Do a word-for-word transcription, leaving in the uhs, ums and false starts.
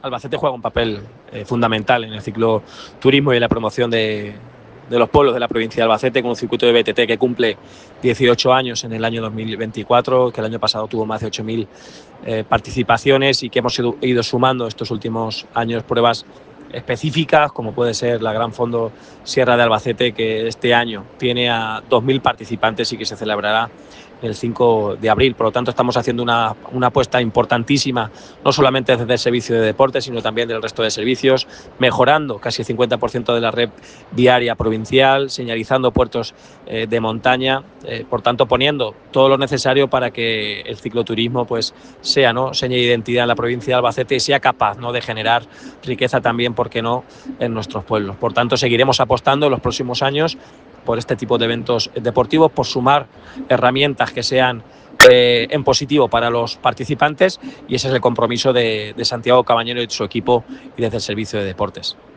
Albacete juega un papel eh, fundamental en el cicloturismo y en la promoción de, de los pueblos de la provincia de Albacete, con un circuito de B T T que cumple dieciocho años en el año dos mil veinticuatro, que el año pasado tuvo más de ocho mil eh, participaciones y que hemos ido, ido sumando estos últimos años pruebas específicas, como puede ser la Gran Fondo Sierra de Albacete, que este año tiene a dos mil participantes y que se celebrará el cinco de abril. Por lo tanto, estamos haciendo una, una apuesta importantísima, no solamente desde el servicio de deportes, sino también del resto de servicios, mejorando casi el cincuenta por ciento de la red viaria provincial, señalizando puertos eh, de montaña, eh, por tanto, poniendo todo lo necesario para que el cicloturismo pues, sea, ¿no?, seña de identidad en la provincia de Albacete y sea capaz, ¿no?, de generar riqueza también, ¿por qué no?, en nuestros pueblos. Por tanto, seguiremos apostando en los próximos años por este tipo de eventos deportivos, por sumar herramientas que sean eh, en positivo para los participantes, y ese es el compromiso de, de Santiago Cabañero y de su equipo y desde el Servicio de Deportes.